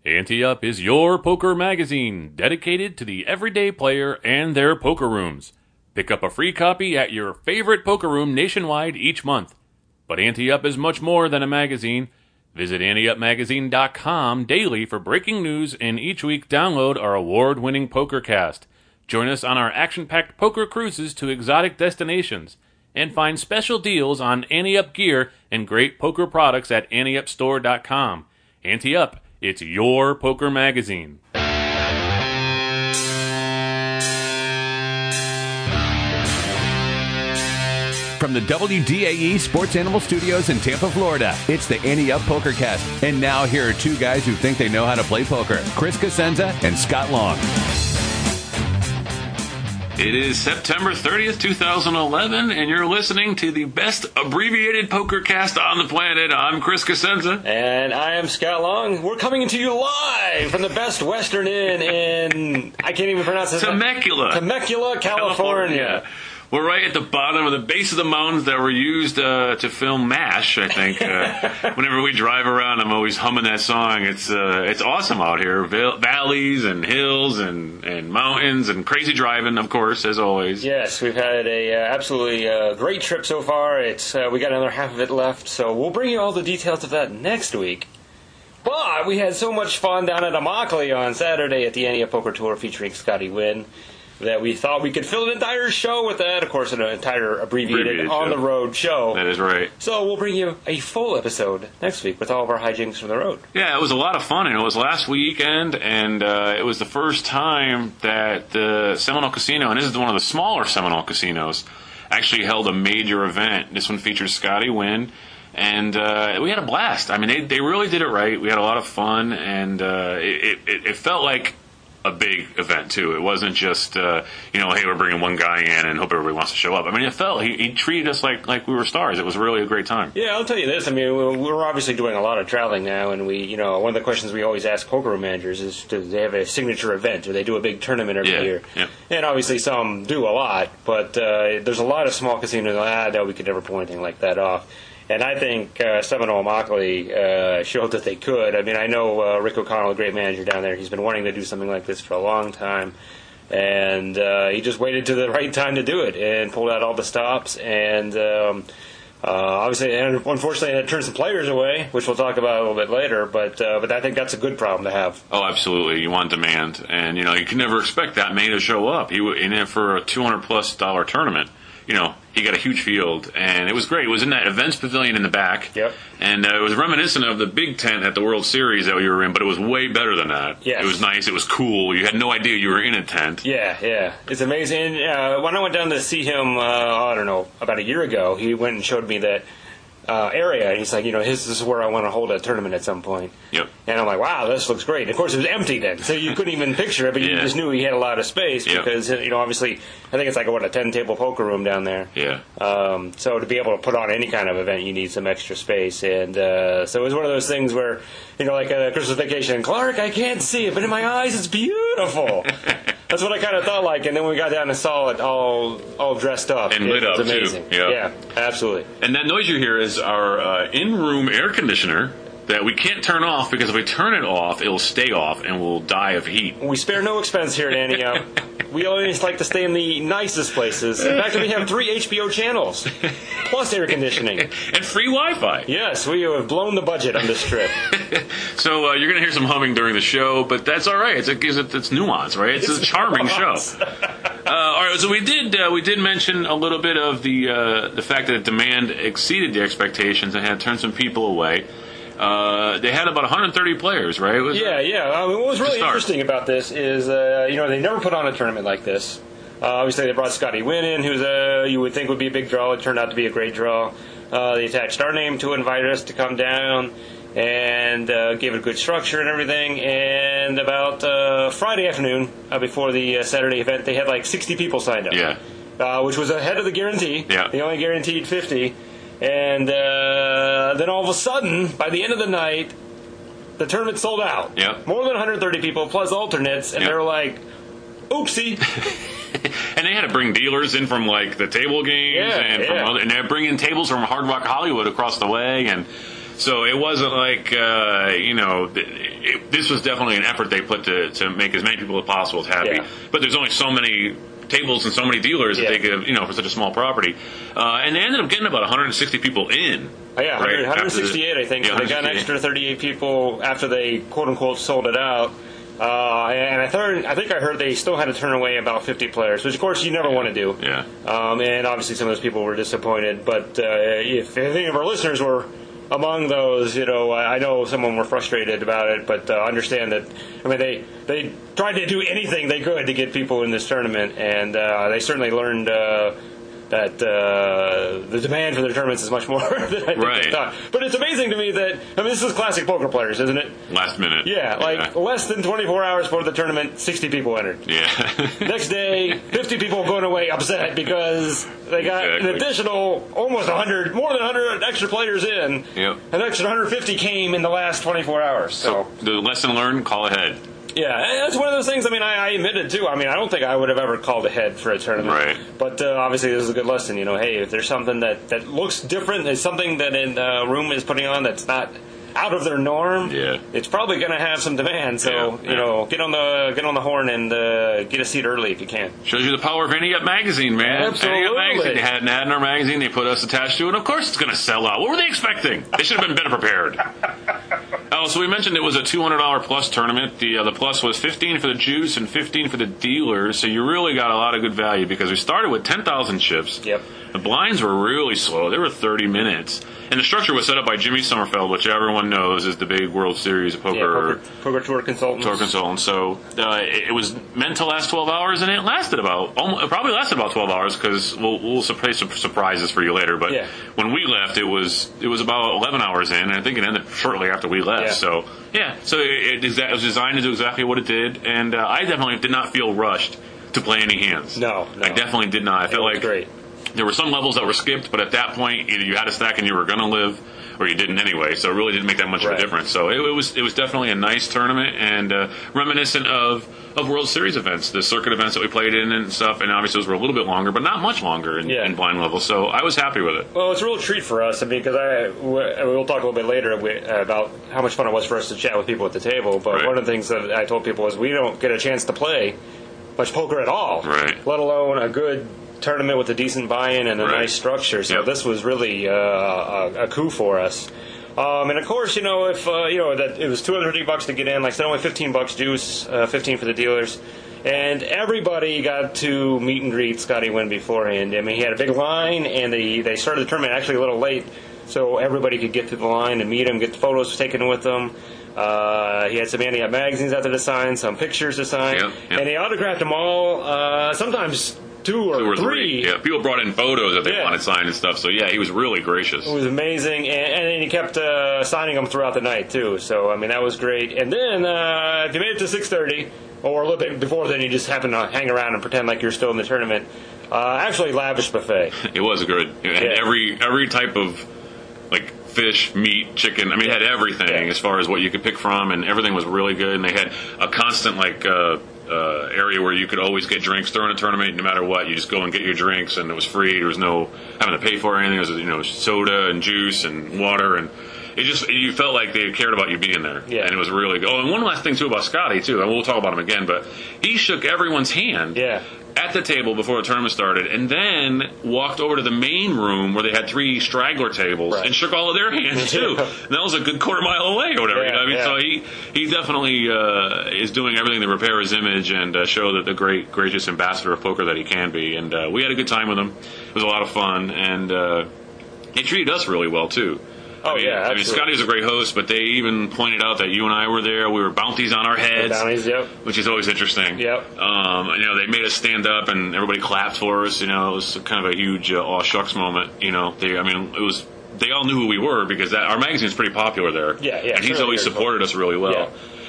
Ante Up is your poker magazine dedicated to the everyday player and their poker rooms. Pick up a free copy at your favorite poker room nationwide each month. But Ante Up is much more than a magazine. Visit AnteUpMagazine.com daily for breaking news, and each week download our award-winning PokerCast. Join us on our action-packed poker cruises to exotic destinations, and find special deals on Ante Up gear and great poker products at AnteUpStore.com. Ante Up, it's your poker magazine. From the WDAE Sports Animal Studios in Tampa, Florida, it's the Ante Up PokerCast. And now here are two guys who think they know how to play poker, Chris Cosenza and Scott Long. It is September 30th, 2011, and you're listening to the best abbreviated PokerCast on the planet. I'm Chris Cosenza. And I am Scott Long. We're coming to you live from the Best Western Inn in, I can't even pronounce it. Temecula, California. We're right at the bottom of the base of the mountains that were used to film MASH, I think. Whenever we drive around, I'm always humming that song. It's awesome out here. Valleys and hills and mountains and crazy driving, of course, as always. Yes, we've had a absolutely great trip so far. We got another half of it left, so we'll bring you all the details of that next week. But we had so much fun down at Immokalee on Saturday at the Ante Up Poker Tour featuring Scotty Wynn that we thought we could fill an entire show with that. Of course, an entire abbreviated on-the-road show. That is right. So we'll bring you a full episode next week with all of our hijinks from the road. Yeah, it was a lot of fun, and it was last weekend, and it was the first time that the Seminole Casino, and this is one of the smaller Seminole casinos, actually held a major event. This one features Scotty Wynn, and we had a blast. I mean, they really did it right. We had a lot of fun, and it felt like a big event too. It wasn't just hey, we're bringing one guy in and hope everybody wants to show up. I mean, it felt he treated us like we were stars. It was really a great time. Yeah, I'll tell you this. I mean, we're obviously doing a lot of traveling now, and we, one of the questions we always ask poker room managers is, do they have a signature event? Do they do a big tournament every year? Yeah. And obviously some do a lot, but there's a lot of small casinos that we could never pull anything like that off. And I think Seminole Immokalee showed that they could. I mean, I know Rick O'Connell, a great manager down there, he's been wanting to do something like this for a long time. And he just waited to the right time to do it and pulled out all the stops. And obviously, and unfortunately, it turned some players away, which we'll talk about a little bit later. But I think that's a good problem to have. Oh, absolutely. You want demand. And, you can never expect that many to show up. He in it for a $200+ tournament. He got a huge field, and it was great. It was in that events pavilion in the back. Yep. And it was reminiscent of the big tent at the World Series that we were in, but it was way better than that. Yes. It was nice. It was cool. You had no idea you were in a tent. Yeah. It's amazing. When I went down to see him, about a year ago, he went and showed me that area, and he's like, this is where I want to hold a tournament at some point. Yep. And I'm like, wow, this looks great. And of course, it was empty then, so you couldn't even picture it, but you just knew he had a lot of space because, obviously, I think it's like a 10-table poker room down there. Yeah. So to be able to put on any kind of event, you need some extra space. And so it was one of those things where, like a Christmas Vacation, Clark, I can't see it, but in my eyes, it's beautiful. That's what I kind of thought like, and then we got down and saw it all dressed up. And lit up, too. Amazing. Yeah, absolutely. And that noise you hear is our in-room air conditioner that we can't turn off, because if we turn it off, it'll stay off and we'll die of heat. We spare no expense here at Ante Up. We always like to stay in the nicest places. In fact, we have 3 HBO channels, plus air conditioning. And free Wi-Fi. Yes, we have blown the budget on this trip. So you're going to hear some humming during the show, but that's all right. It's nuance, right? It's a charming show. All right, so we did mention a little bit of the fact that demand exceeded the expectations and had turned some people away. They had about 130 players, right? Yeah. What was really interesting about this is, they never put on a tournament like this. Obviously, they brought Scotty Wynn in, who's you would think would be a big draw. It turned out to be a great draw. They attached our name to invite us to come down and gave it a good structure and everything. And about Friday afternoon, before the Saturday event, they had like 60 people signed up. Yeah. Which was ahead of the guarantee. Yeah. They only guaranteed 50. And then all of a sudden, by the end of the night, the tournament sold out. Yep. More than 130 people, plus alternates, and they were like, oopsie. And they had to bring dealers in from like the table games and they're bringing tables from Hard Rock Hollywood across the way, and So it wasn't like, this was definitely an effort they put to make as many people as possible happy. Yeah. But there's only so many tables and so many dealers that they could, for such a small property. And they ended up getting about 160 people in. Oh, yeah, right, 168, I think. Yeah, So they got an extra 38 people after they, quote-unquote, sold it out. And I think I heard they still had to turn away about 50 players, which, of course, you never want to do. Yeah. And obviously some of those people were disappointed. But if any of our listeners were among those, I know some of them were frustrated about it, but understand that, they tried to do anything they could to get people in this tournament, and they certainly learned that the demand for their tournaments is much more than I think they thought. But it's amazing to me that, this is classic poker players, isn't it? Last minute. Yeah, less than 24 hours before the tournament, 60 people entered. Yeah. Next day, 50 people going away upset because they got an additional almost 100, more than 100 extra players in. Yep. An extra 150 came in the last 24 hours. So the lesson learned, call ahead. yeah, and that's one of those things. I admitted too. I don't think I would have ever called ahead for a tournament. Right. But obviously, this is a good lesson. Hey, if there's something that looks different, there's something that a room is putting on that's not out of their norm. Yeah. It's probably going to have some demand. So get on the horn and get a seat early if you can. Shows you the power of Any Up Magazine, man. Absolutely. Any Up Magazine. They had an ad in our magazine. They put us attached to it. Of course, it's going to sell out. What were they expecting? They should have been better prepared. Oh, so we mentioned it was a $200 plus tournament. The plus was $15 for the juice and $15 for the dealers. So you really got a lot of good value because we started with 10,000 chips. Yep. The blinds were really slow. They were 30 minutes. And the structure was set up by Jimmy Sommerfeld, which everyone knows is the big World Series of Poker. Poker Tour consultant. So it was meant to last 12 hours, and it lasted probably lasted about 12 hours because we'll play some surprises for you later. But when we left, it was about 11 hours in, and I think it ended shortly after we left. Yeah. So it was designed to do exactly what it did, and I definitely did not feel rushed to play any hands. No. I definitely did not. I felt like great. There were some levels that were skipped, but at that point, either you had a stack and you were going to live, or you didn't anyway. So it really didn't make that much of a difference. So it was definitely a nice tournament and reminiscent of World Series events, the circuit events that we played in and stuff. And obviously those were a little bit longer, but not much longer in blind level. So I was happy with it. Well, it's a real treat for us. Because we'll talk a little bit later about how much fun it was for us to chat with people at the table. But one of the things that I told people is we don't get a chance to play much poker at all, let alone a good tournament with a decent buy-in and a nice structure. So this was really a coup for us. And of course, if that it was $230 to get in, like I said, only $15 juice, 15 for the dealers. And everybody got to meet and greet Scotty Nguyen beforehand. He had a big line, and they started the tournament actually a little late, so everybody could get to the line and meet him, get the photos taken with them. He had some Any Up magazines out there to sign, some pictures to sign, and he autographed them all. Sometimes two or three. Yeah, people brought in photos that they wanted signed and stuff. So he was really gracious. It was amazing, and he kept signing them throughout the night too. So that was great. And then if you made it to 6:30 or a little bit before then, you just happen to hang around and pretend like you're still in the tournament. Actually, lavish buffet. It was good. It had every type of fish, meat, chicken. It had everything as far as what you could pick from, and everything was really good. And they had a constant area where you could always get drinks during a tournament, no matter what. You just go and get your drinks, and it was free. There was no having to pay for anything. It was soda and juice and water, and you felt like they cared about you being there. Yeah. And it was really good. Oh, and one last thing too about Scotty too, and we'll talk about him again, but he shook everyone's hand. At the table before the tournament started, and then walked over to the main room where they had 3 straggler tables and shook all of their hands too. And that was a good quarter mile away or whatever. So he definitely is doing everything to repair his image and show that the great, gracious ambassador of poker that he can be. And we had a good time with him. It was a lot of fun, and he treated us really well too. Absolutely. Scotty was a great host, but they even pointed out that you and I were there. We were bounties on our heads. Bounties, which is always interesting. They made us stand up, and everybody clapped for us. It was kind of a huge aw shucks moment. It was. They all knew who we were because our magazine's pretty popular there. And he's always supported us really well.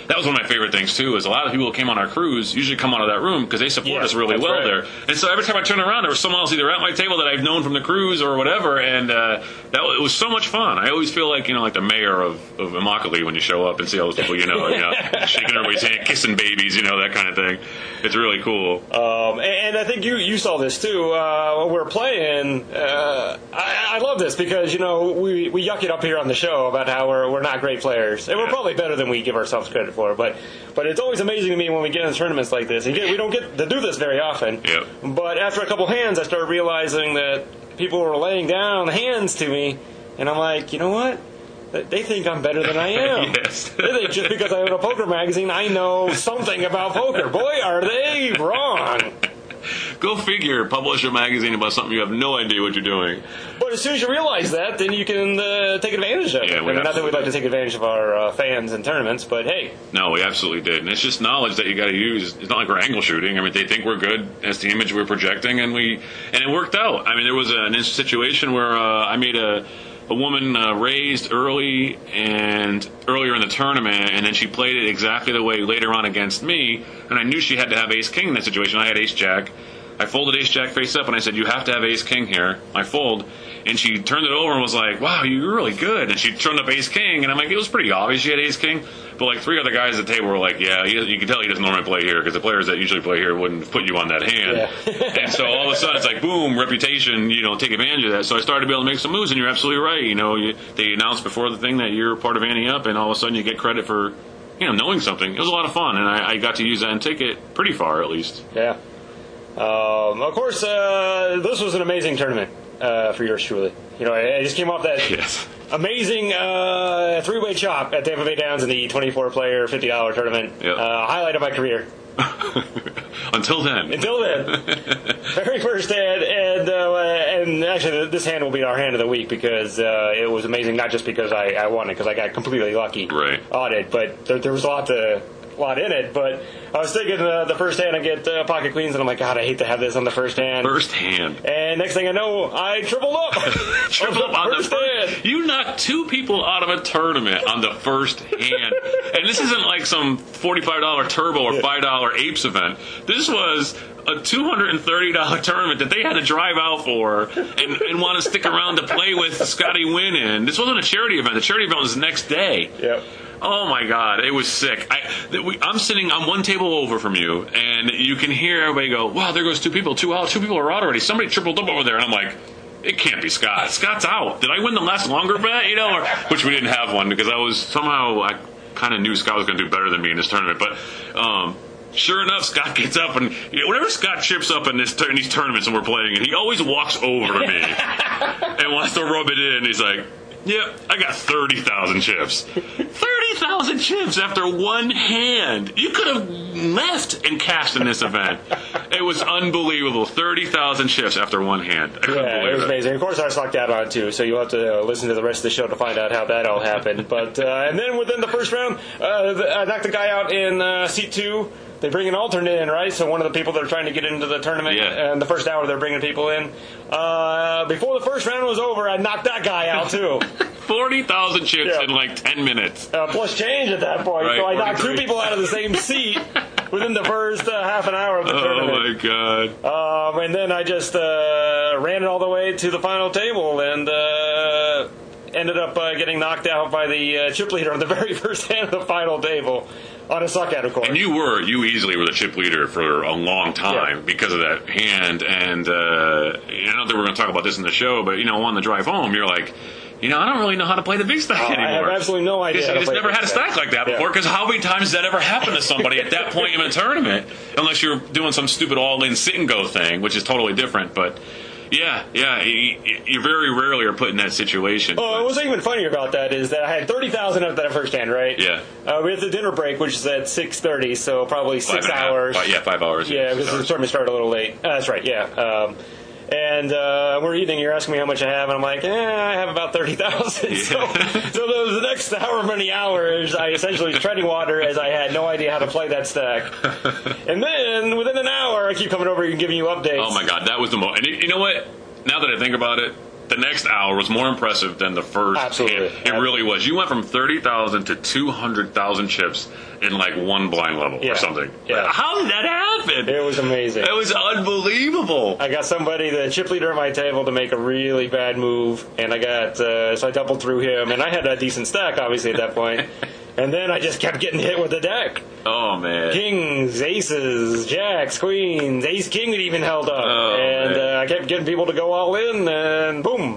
that was one of my favorite things too. Is a lot of people who came on our cruise usually come out of that room because they support us really well there. And so every time I turn around, there was someone else either at my table that I've known from the cruise or whatever, and it was so much fun. I always feel like like the mayor of Immokalee when you show up and see all those people shaking everybody's hand, kissing babies, that kind of thing. It's really cool. And I think you saw this too when we were playing. I love this because we yuck it up here on the show about how we're not great players, and we're probably better than we give ourselves credit for. But it's always amazing to me when we get in tournaments like this. And we don't get to do this very often. Yep. But after a couple hands, I started realizing that people were laying down hands to me, and I'm like, you know what? They think I'm better than I am. Yes. They think just because I own a poker magazine, I know something about poker. Boy, are they wrong. Go figure, publish a magazine about something you have no idea what you're doing. But as soon as you realize that, then you can take advantage of it. Yeah, not that we'd like to take advantage of our fans in tournaments, but hey. No, we absolutely did. And it's just knowledge that you got to use. It's not like we're angle shooting. I mean, they think we're good. That's the image we're projecting, and it worked out. I mean, there was an situation where I made a woman raised earlier in the tournament, and then she played it exactly the way later on against me, and I knew she had to have ace-king in that situation. I had ace-jack. I folded ace-jack face up, and I said, you have to have ace-king here. I fold, and she turned it over and was like, wow, you're really good. And she turned up ace-king, and I'm like, it was pretty obvious she had ace-king. But like 3 other guys at the table were like, yeah, you can tell he doesn't normally play here because the players that usually play here wouldn't put you on that hand. Yeah. And so all of a sudden it's like, boom, reputation, take advantage of that. So I started to be able to make some moves, and you're absolutely right. They announced before the thing that you're part of Ante Up, and all of a sudden you get credit for, knowing something. It was a lot of fun, and I got to use that and take it pretty far at least. Yeah. Of course, this was an amazing tournament for yours truly. I just came off that amazing 3-way chop at Tampa Bay Downs in the 24-player $50 tournament. Yep. Highlight of my career. Until then. Very first hand, and actually this hand will be our hand of the week because it was amazing. Not just because I won it, because I got completely lucky on it, but there was a lot in it. But I was thinking the first hand I get pocket queens, and I'm like, God, I hate to have this on the first hand. And next thing I know, I tripled up. On the first hand. You knocked 2 people out of a tournament on the first hand. And this isn't like some $45 turbo or $5 apes event. This was a $230 tournament that they had to drive out for and want to stick around to play with Scotty Wynn in. This wasn't a charity event. The charity event was the next day. Yep. Oh my God, it was sick. I'm sitting on one table over from you, and you can hear everybody go, wow, there goes 2 people. 2 people are out already. Somebody tripled up over there. And I'm like, it can't be Scott. Scott's out. Did I win the last longer bet? Which we didn't have one because I kind of knew Scott was going to do better than me in this tournament. But sure enough, Scott gets up, and whenever Scott chips up in these tournaments and we're playing, and he always walks over to me and wants to rub it in. He's like, yep, I got 30,000 chips. 30,000 chips after one hand. You could have left and cashed in this event. It was unbelievable. 30,000 chips after one hand. It was amazing. Of course, I sucked out on it too, so you'll have to listen to the rest of the show to find out how that all happened. But and then within the first round, I knocked the guy out in seat 2. They bring an alternate in, right? So one of the people that are trying to get into the tournament, and the first hour they're bringing people in. Before the first round was over, I knocked that guy out too. 40,000 chips in like 10 minutes. Plus change at that point. Right, so I knocked 2 people out of the same seat within the first half an hour of the tournament. Oh my God. And then I just ran it all the way to the final table and ended up getting knocked out by the chip leader on the very first hand of the final table. On a suck out, of course. And you easily were the chip leader for a long time because of that hand. And I don't think we're going to talk about this in the show, but on the drive home, you're like, I don't really know how to play the big stack anymore. I have absolutely no idea. I just never had a stack like that before. Because how many times does that ever happen to somebody at that point in a tournament? Unless you're doing some stupid all-in sit and go thing, which is totally different. But yeah, you very rarely are put in that situation. Oh, what's even funnier about that is that I had 30,000 at that first hand, right? Yeah. We had the dinner break, which is at 6:30, so probably 6 hours. 5 hours. Yeah, because the tournament started a little late. That's right, yeah. And we're eating, you're asking me how much I have, and I'm like, I have about 30,000. Yeah. So the next however many hours, I essentially was treading water as I had no idea how to play that stack. And then, within an hour, I keep coming over and giving you updates. Oh my God, that was the most. And you know what? Now that I think about it, the next hour was more impressive than the first. Absolutely. It really was. You went from 30,000 to 200,000 chips in like one blind level or something. Yeah. How did that happen? It was amazing. It was unbelievable. I got somebody, the chip leader at my table, to make a really bad move, and I got so I doubled through him, and I had a decent stack, obviously, at that point. And then I just kept getting hit with the deck. Oh, man. Kings, aces, jacks, queens, ace king even held up. I kept getting people to go all in, and boom.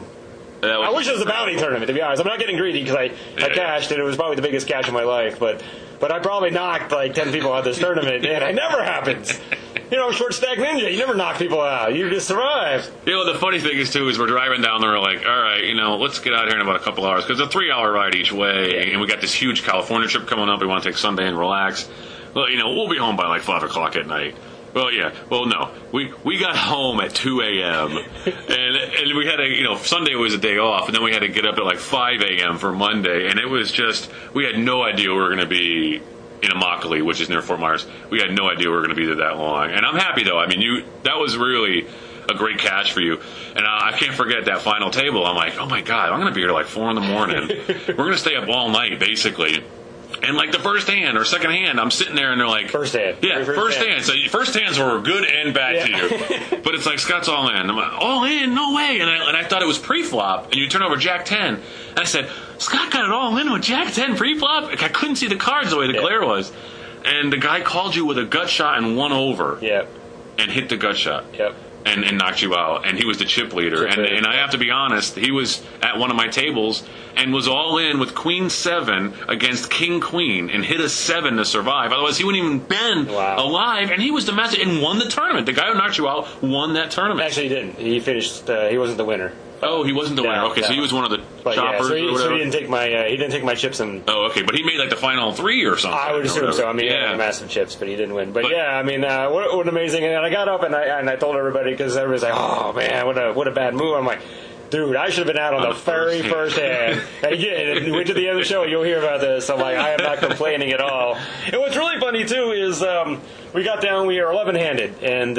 I wish it was a bounty tournament, to be honest. I'm not getting greedy because I cashed, and it was probably the biggest cash of my life. But I probably knocked like 10 people out of this tournament, and it never happens. You know, short stack ninja, you never knock people out. You just survive. You know, the funny thing is, too, is we're driving down there, we're like, all right, you know, let's get out here in about a couple hours, because it's a 3-hour ride each way, and we got this huge California trip coming up. We want to take Sunday and relax. Well, you know, we'll be home by like 5 o'clock at night. Well, yeah. Well, no. We got home at 2 a.m. and we had to, you know, Sunday was a day off, and then we had to get up at like 5 a.m. for Monday, and it was just, we had no idea we were going to be in Immokalee, which is near Fort Myers. We had no idea we were going to be there that long. And I'm happy, though. I mean, that was really a great cash for you. And I can't forget that final table. I'm like, oh, my God, I'm going to be here like 4 in the morning. We're going to stay up all night, basically. And like the first hand or second hand, I'm sitting there and they're like... First hand. Yeah, first hand. So first hands were good and bad to you. But it's like, Scott's all in. I'm like, all in? No way. And I thought it was pre-flop. And you turn over Jack 10. And I said, Scott got it all in with Jack 10 pre-flop? I couldn't see the cards the way the glare was. And the guy called you with a gut shot and 1 over. Yep. And hit the gut shot. Yep. And knocked you out. And he was the chip leader. And I have to be honest, he was at one of my tables and was all in with Queen 7 against King Queen and hit a 7 to survive. Otherwise, he wouldn't even been alive. And he was the master and won the tournament. The guy who knocked you out won that tournament. Actually, he didn't. He finished. He wasn't the winner. Oh, he wasn't the winner. Okay, so he was one of the choppers. Yeah, so he didn't take my chips. Oh, okay, but he made like the final 3 or something. I would assume so. I mean, he had massive chips, but he didn't win. But yeah, I mean, what amazing! And I got up and I told everybody, because everybody's like, "Oh man, what a bad move." I'm like, dude, I should have been out on the very first hand. And again, wait to the end of the show, you'll hear about this. I'm like, I am not complaining at all. And what's really funny, too, is we got down, we were 11-handed, and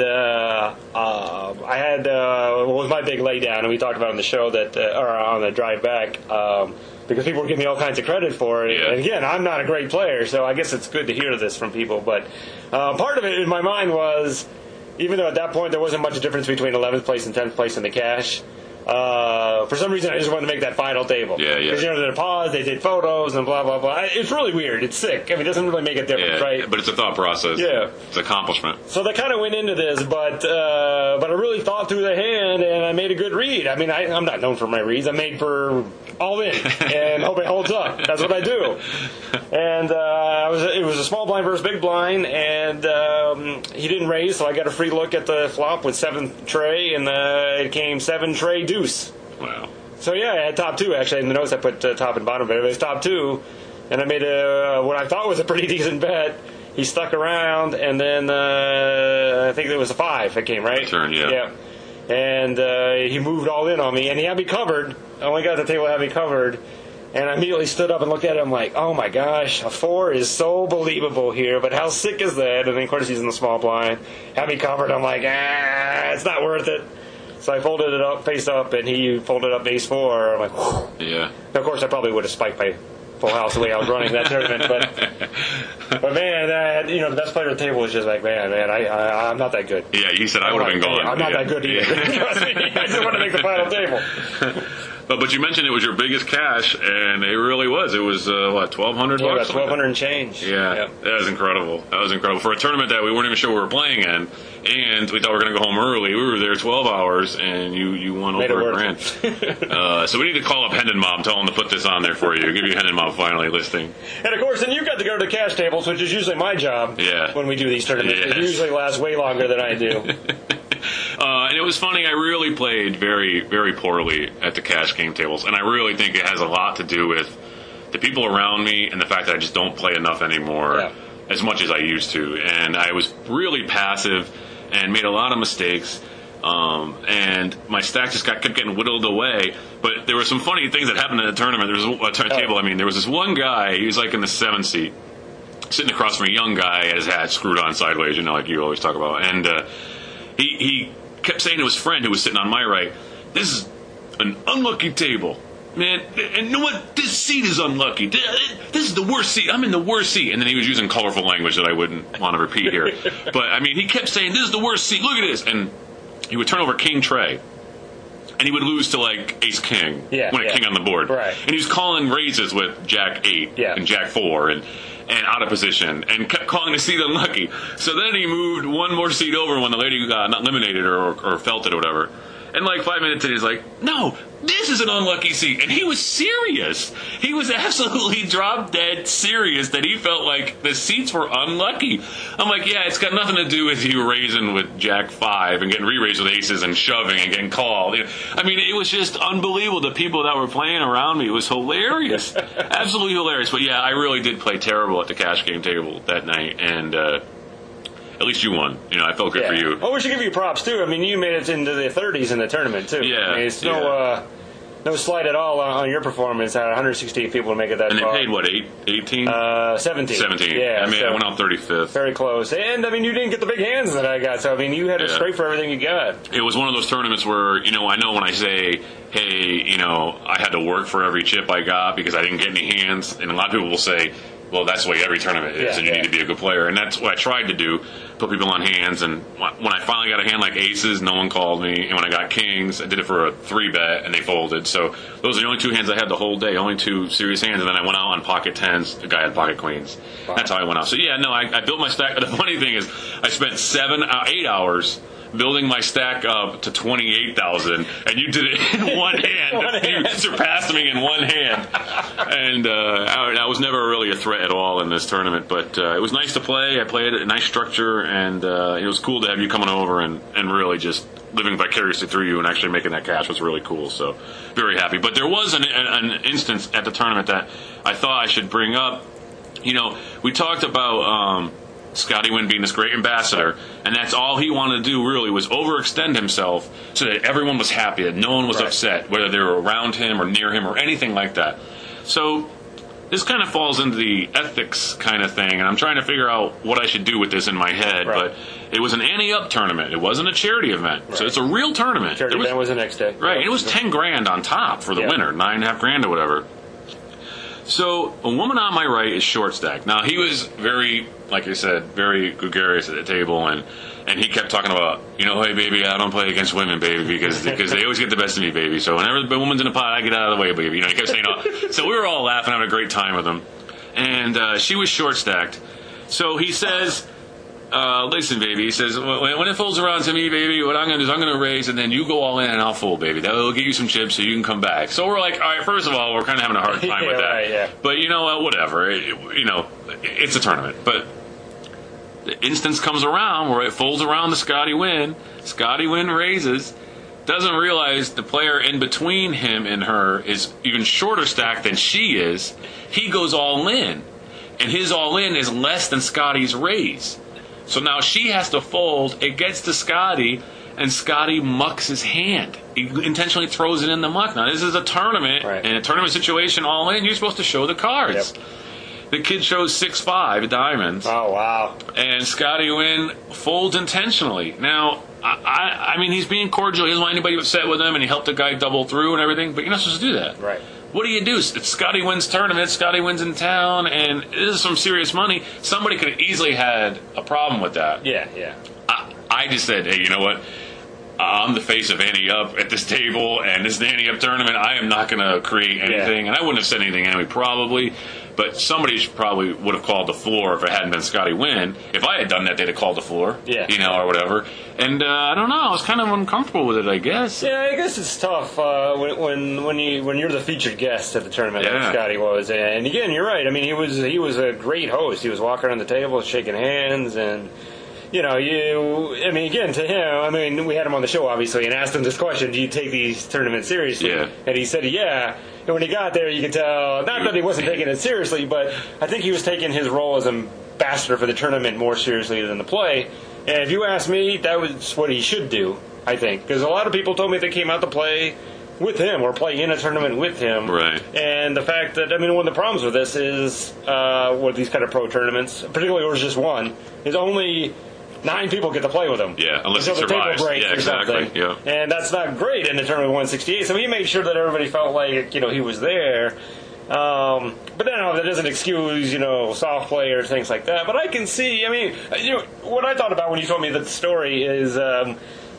I had, what was my big laydown, and we talked about it on the show, or on the drive back, because people were giving me all kinds of credit for it. Yeah. And again, I'm not a great player, so I guess it's good to hear this from people. But part of it in my mind was, even though at that point there wasn't much difference between 11th place and 10th place in the cash, for some reason, I just wanted to make that final table. Yeah. Because, you know, they paused, they did photos, and blah, blah, blah. It's really weird. It's sick. I mean, it doesn't really make a difference, right? But it's a thought process. Yeah. It's an accomplishment. So that kind of went into this, but I really thought through the hand, and I made a good read. I mean, I'm not known for my reads. I made for all in, and hope it holds up. That's what I do. And it was a small blind versus big blind, and he didn't raise, so I got a free look at the flop with 7th tray, and it came 7 tray deuce. Wow. So yeah, I had top 2 actually. In the notes I put top and bottom, but it was top 2, and I made what I thought was a pretty decent bet. He stuck around, and then I think there was a 5 that came, right? Turn, yeah. Yeah. And he moved all in on me, and he had me covered. I only got to the table, had me covered. And I immediately stood up and looked at him like, oh my gosh, a 4 is so believable here, but how sick is that? And then, of course, he's in the small blind. Had me covered. I'm like, it's not worth it. So I folded it up, face up, and he folded up ace 4. I'm like, whew. Yeah. Of course, I probably would have spiked my full house the way I was running that tournament. But man, the best player at the table was just like, man, I'm not that good. Yeah, you said I would have been gone. I'm not that good either. Trust me. I just want to make the final table. But you mentioned it was your biggest cash, and it really was. It was, what, $1,200? Yeah, about $1,200 and change. Yeah, that was incredible. That was incredible. For a tournament that we weren't even sure we were playing in, and we thought we were going to go home early. We were there 12 hours, and you won over $1,000. So we need to call up Hendon Mob, tell them to put this on there for you. Give you Hendon Mob finally listing. And of course, then you got to go to the cash tables, which is usually my job when we do these tournaments. Yes. It usually lasts way longer than I do. And it was funny, I really played very, very poorly at the cash game tables, and I really think it has a lot to do with the people around me and the fact that I just don't play enough anymore as much as I used to. And I was really passive and made a lot of mistakes, and my stack just kept getting whittled away. But there were some funny things that happened in the tournament. There was a table, there was this one guy, he was like in the 7th seat, sitting across from a young guy, had his hat screwed on sideways, like you always talk about. And he kept saying to his friend who was sitting on my right, an unlucky table. Man, and you know what? This seat is unlucky. This is the worst seat. I'm in the worst seat. And then he was using colorful language that I wouldn't want to repeat here. But, I mean, he kept saying, this is the worst seat. Look at this. And he would turn over king tray. And he would lose to, like, ace king. When a king on the board. Right. And he was calling raises with jack 8 and jack 4 and out of position. And kept calling the seat unlucky. So then he moved one more seat over when the lady got eliminated or felt it or whatever. And like 5 minutes in, he's like, no, this is an unlucky seat. And he was serious. He was absolutely drop dead serious that he felt like the seats were unlucky. I'm like, yeah, it's got nothing to do with you raising with jack 5 and getting re-raised with aces and shoving and getting called. I mean, it was just unbelievable. The people that were playing around me, it was hilarious. Absolutely hilarious. But yeah, I really did play terrible at the cash game table that night. And, at least you won. I felt good for you. Well, we should give you props, too. I mean, you made it into the 30s in the tournament, too. Yeah. I mean, it's no slight at all on your performance. I had 168 people to make it that far. And they paid, what, 18? 17. 17. Yeah. I went out 35th. Very close. And, I mean, you didn't get the big hands that I got. So, I mean, you had it straight for everything you got. It was one of those tournaments where, I know when I say, hey, I had to work for every chip I got because I didn't get any hands. And a lot of people will say, well, that's the way every tournament is, and you need to be a good player. And that's what I tried to do, put people on hands. And when I finally got a hand like aces, no one called me. And when I got kings, I did it for a 3-bet, and they folded. So those are the only 2 hands I had the whole day, only 2 serious hands. And then I went out on pocket 10s. The guy had pocket queens. Wow. That's how I went out. So, yeah, no, I built my stack. The funny thing is I spent 8 hours building my stack up to 28,000, and you did it in one hand. You surpassed me in one hand, and I was never really a threat at all in this tournament. But it was nice to play. I played a nice structure, and it was cool to have you coming over and really just living vicariously through you and actually making that cash was really cool. So very happy. But there was an instance at the tournament that I thought I should bring up. We talked about Scotty Nguyen being this great ambassador, and that's all he wanted to do really was overextend himself so that everyone was happy, that no one was upset, whether they were around him or near him or anything like that. So this kind of falls into the ethics kind of thing, and I'm trying to figure out what I should do with this in my head, but it was an ante-up tournament. It wasn't a charity event, so it's a real tournament. Charity event was the next day. Right, and it was $10,000 on top for the winner, $9,500 or whatever. So a woman on my right is short stacked. Now he was very, like I said, very gregarious at the table, and he kept talking about, hey baby, I don't play against women, baby, because they always get the best of me, baby. So whenever the woman's in the pot, I get out of the way, baby. He kept saying, so we were all laughing, having a great time with him, and she was short stacked. So he says, listen, baby, he says, when it folds around to me, baby, what I'm going to do is I'm going to raise, and then you go all in and I'll fold, baby. That'll get you some chips so you can come back. So we're like, all right, first of all, we're kind of having a hard time with that. Right. But you know what, whatever. It's a tournament. But the instance comes around where it folds around to Scotty Nguyen. Scotty Nguyen raises, doesn't realize the player in between him and her is even shorter stacked than she is. He goes all in, and his all in is less than Scotty's raise. So now she has to fold. It gets to Scotty, and Scotty mucks his hand. He intentionally throws it in the muck. Now, this is a tournament. Right. In a tournament situation, all in, you're supposed to show the cards. Yep. The kid shows 6-5 diamonds. Oh, wow. And Scotty Nguyen folds intentionally. Now, I mean, he's being cordial. He doesn't want anybody upset with him, and he helped the guy double through and everything, but you're not supposed to do that. Right. What do you do? It's Scotty Nguyen's tournament. Scotty Nguyen's in town, and this is some serious money. Somebody could have easily had a problem with that. Yeah. I just said, hey, you know what? I'm the face of Ante Up at this table, and this is the Ante Up tournament. I am not going to create anything, and I wouldn't have said anything anyway, probably. But somebody probably would have called the floor if it hadn't been Scotty Nguyen. If I had done that, they'd have called the floor, or whatever. And I don't know. I was kind of uncomfortable with it, I guess. Yeah, I guess it's tough when you're the featured guest at the tournament, like Scotty was. And again, you're right. I mean, he was a great host. He was walking around the table, shaking hands, and again, to him, we had him on the show, obviously, and asked him this question, do you take these tournaments seriously? Yeah. And he said, yeah. And when he got there, you could tell, not that he wasn't taking it seriously, but I think he was taking his role as ambassador for the tournament more seriously than the play. And if you ask me, that was what he should do, I think. Because a lot of people told me they came out to play with him or play in a tournament with him. Right. And the fact that, one of the problems with this is, with these kind of pro tournaments, particularly where it's just one, is only 9 people get to play with him. Yeah, unless until he the survives. table breaks Yeah, or exactly. something. Yeah. And that's not great in the tournament of 168. So he made sure that everybody felt like, he was there. But then that doesn't excuse, soft play or things like that. But I can see, what I thought about when you told me the story is the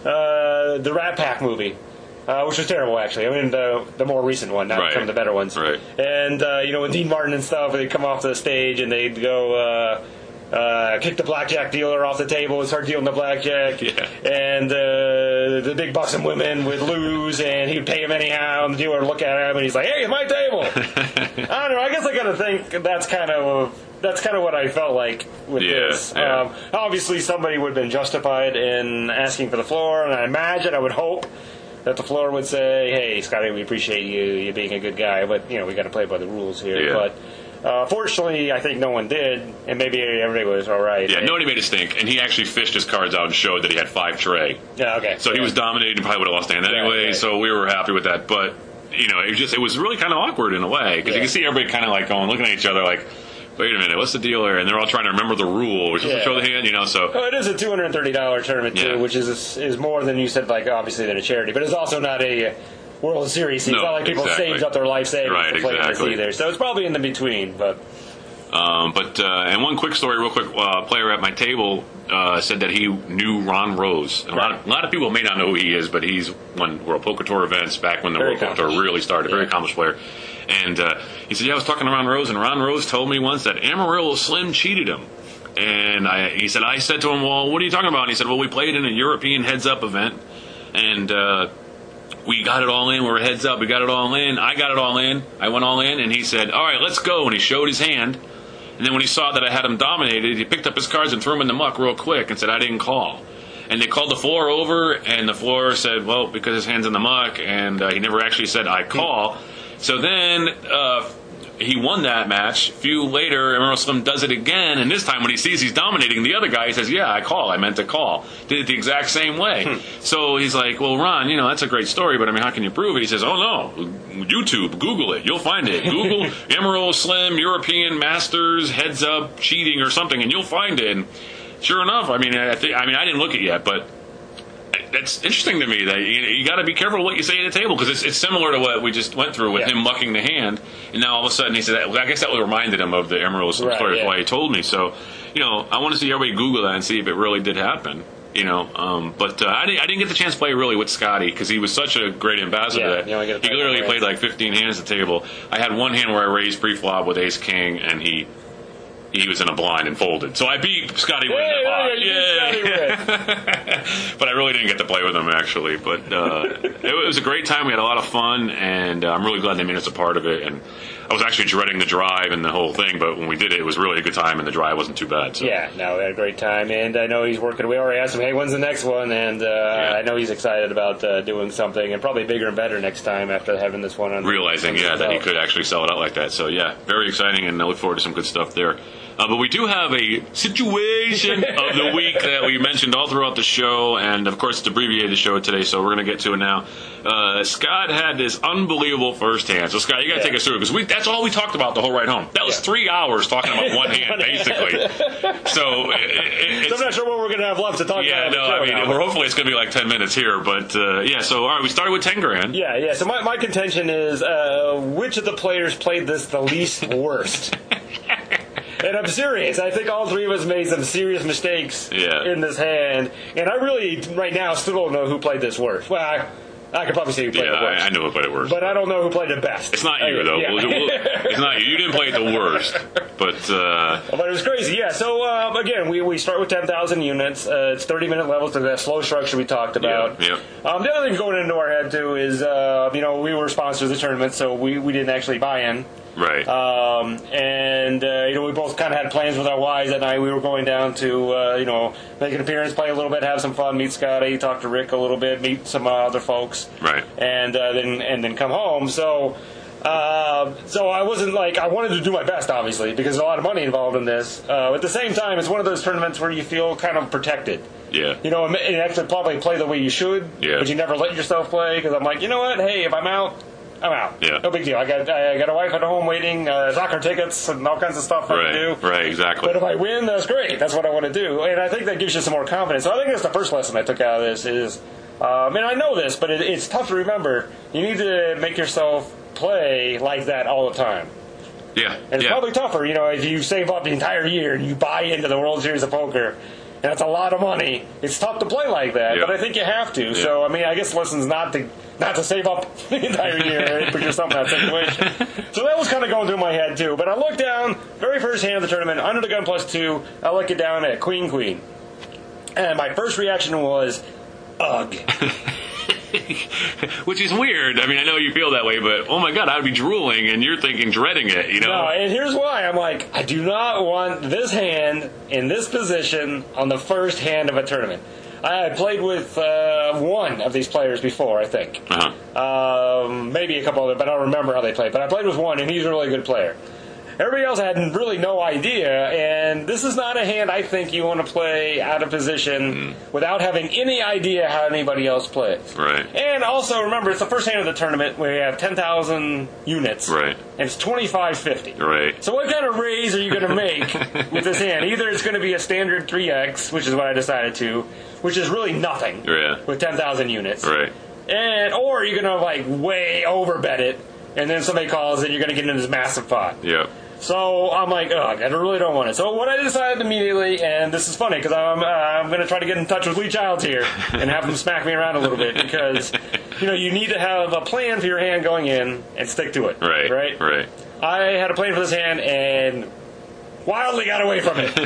Rat Pack movie. Which was terrible, actually. The more recent one, not from the better ones. Right. And, with Dean Martin and stuff, they'd come off the stage and they'd go kick the blackjack dealer off the table and start dealing the blackjack. Yeah. And the big buxom women would lose, and he'd pay him anyhow, and the dealer would look at him, and he's like, hey, it's my table. I don't know. I guess I got to think that's kind of what I felt like with this. Yeah. Obviously, somebody would have been justified in asking for the floor, and I would hope that the floor would say, hey, Scotty, we appreciate you being a good guy, but, we got to play by the rules here. Yeah. But fortunately, I think no one did, and maybe everybody was all right. Yeah, nobody made a stink, and he actually fished his cards out and showed that he had 5 tray. Yeah, okay. So he was dominating and probably would have lost hand anyway, right. So we were happy with that. But, it was really kind of awkward in a way, because you can see everybody kind of like looking at each other like, wait a minute, what's the deal here? And they're all trying to remember the rule. We're supposed to show the hand, so. Oh, it is a $230 tournament, too, which is more than you said, obviously, than a charity. But it's also not a World Series. It's not like people saved up their life savings to play this either. So it's probably in the between, but. And one quick story, real quick. Player at my table said that he knew Ron Rose. And a lot of people may not know who he is, but he's won World Poker Tour events back when the World Poker Tour really started. Very accomplished player. And he said, I was talking to Ron Rose, and Ron Rose told me once that Amarillo Slim cheated him. And he said, I said to him, well, what are you talking about? And he said, well, we played in a European heads-up event, and we got it all in. We were heads up. We got it all in. I got it all in. I went all in, and he said, all right, let's go. And he showed his hand. And then when he saw that I had him dominated, he picked up his cards and threw them in the muck real quick and said, I didn't call. And they called the floor over, and the floor said, well, because his hand's in the muck, and he never actually said, I call. So then he won that match. A few later, Amarillo Slim does it again, and this time when he sees he's dominating the other guy, he says, yeah, I call. I meant to call. Did it the exact same way. So he's like, well, Ron, that's a great story, but how can you prove it? He says, oh, no, YouTube, Google it. You'll find it. Google Amarillo Slim, European Masters, heads up, cheating or something, and you'll find it. And sure enough, I didn't look at it yet, but that's interesting to me that you got to be careful what you say at the table, because it's similar to what we just went through with him mucking the hand, and now all of a sudden he said, I guess that reminded him of the Amarillo Slim story. That's why he told me. So, I want to see everybody Google that and see if it really did happen. But I didn't get the chance to play really with Scotty because he was such a great ambassador that he literally played like 15 hands at the table. I had one hand where I raised pre-flop with Ace King, and he was in a blind and folded. So I beat Scotty Wynn. But I really didn't get to play with him, actually. But it was a great time. We had a lot of fun, and I'm really glad they made us a part of it. And I was actually dreading the drive and the whole thing, but when we did it, it was really a good time, and the drive wasn't too bad. So. Yeah, no, we had a great time, and I know he's working. We already asked him, hey, when's the next one? And I know he's excited about doing something, and probably bigger and better next time after having this one on. Realizing, that he could actually sell it out like that. So, yeah, very exciting, and I look forward to some good stuff there. But we do have a situation of the week that we mentioned all throughout the show, and of course it's abbreviated show today, so we're going to get to it now. Scott had this unbelievable first hand. So Scott, you got to take us through it, because that's all we talked about the whole ride home. That was 3 hours talking about one hand, basically. So I'm not sure what we're going to have left to talk about. Yeah, no, hopefully it's going to be like 10 minutes here, but so all right, we started with 10 grand. Yeah. So my contention is which of the players played this the least worst. And I'm serious. I think all three of us made some serious mistakes in this hand. And I really, right now, still don't know who played this worst. Well, I could probably say who played it worst. I know who played it worst. But I don't know who played it best. It's not you, though. Yeah. It's not you. You didn't play it the worst. But it was crazy, yeah. So, again, we start with 10,000 units. It's 30-minute levels to that slow structure we talked about. Yeah. The other thing going into our head, too, is, we were sponsors of the tournament, so we didn't actually buy in. Right. We both kind of had plans with our wives that night. We were going down to, make an appearance, play a little bit, have some fun, meet Scotty, talk to Rick a little bit, meet some other folks. Right. And then come home. So I wasn't I wanted to do my best, obviously, because there's a lot of money involved in this. At the same time, it's one of those tournaments where you feel kind of protected. Yeah. And you have to probably play the way you should, but you never let yourself play, because I'm like, you know what? Hey, if I'm out, I'm out. Yeah. No big deal. I got a wife at home waiting, soccer tickets and all kinds of stuff I can do. Right, exactly. But if I win, that's great. That's what I want to do. And I think that gives you some more confidence. So I think that's the first lesson I took out of this is, and I know this, but it's tough to remember. You need to make yourself play like that all the time. Yeah. And it's probably tougher, if you save up the entire year and you buy into the World Series of Poker, and that's a lot of money. It's tough to play like that, but I think you have to. Yeah. So, I guess the lesson is not to save up the entire year and put yourself in that situation. So that was kind of going through my head, too. But I looked down, very first hand of the tournament, under the gun +2. I look it down at Queen. And my first reaction was, ugh. Which is weird. I know you feel that way, but oh my God, I would be drooling, and you're dreading it, No, and here's why. I'm like, I do not want this hand in this position on the first hand of a tournament. I had played with one of these players before, I think. Maybe a couple other, but I don't remember how they played. But I played with one, and he's a really good player. Everybody else had really no idea, and this is not a hand I think you want to play out of position without having any idea how anybody else plays. Right. And also, remember, it's the first hand of the tournament where you have 10,000 units. Right. And it's 25.50. Right. So what kind of raise are you going to make with this hand? Either it's going to be a standard 3x, which is what I decided to, which is really nothing with 10,000 units. Right. Or you're going to, way overbet it, and then somebody calls and you're going to get into this massive pot. Yep. So I'm like, ugh, I really don't want it. So what I decided immediately, and this is funny because I'm going to try to get in touch with Lee Childs here and have him smack me around a little bit because, you need to have a plan for your hand going in and stick to it. Right. I had a plan for this hand and wildly got away from it.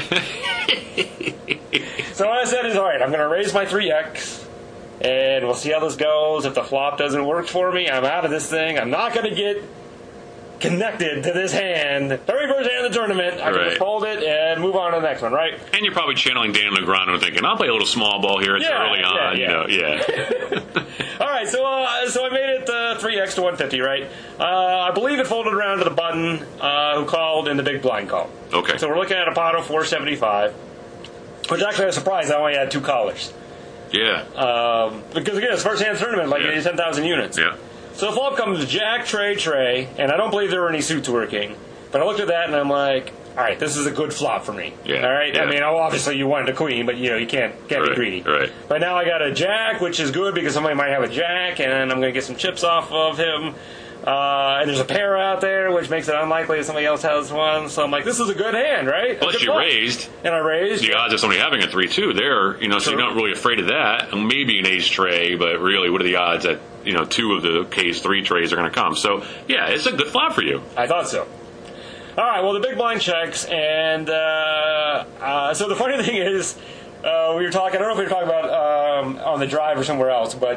So what I said is, all right, I'm going to raise my 3x and we'll see how this goes. If the flop doesn't work for me, I'm out of this thing. I'm not going to get connected to this hand. Very first hand of the tournament. I can just hold it and move on to the next one, right? And you're probably channeling Dan Negreanu thinking, I'll play a little small ball here. It's early on, All right, so I made it 3x to 150, right? I believe it folded around to the button who called and the big blind call. Okay. So we're looking at a pot of 475, which actually I was surprised I only had two callers. Yeah. Because again, it's first hand tournament, 10,000 units. Yeah. So the flop comes Jack, Trey, and I don't believe there were any suits working. But I looked at that and I'm like, all right, this is a good flop for me. Yeah. All right? Yeah. Obviously you wanted a queen, but you can't be greedy. Right. But now I got a Jack, which is good because somebody might have a Jack, and I'm going to get some chips off of him. And there's a pair out there, which makes it unlikely that somebody else has one. So I'm like, this is a good hand, right? Plus you raised. And I raised. The odds of somebody having a 3-2 there, so you're not really afraid of that. And maybe an ace tray, but really, what are the odds that, two of the case 3 trays are going to come? So, yeah, it's a good flop for you. I thought so. All right, well, the big blind checks, and so the funny thing is, we were talking, I don't know if we were talking about on the drive or somewhere else, but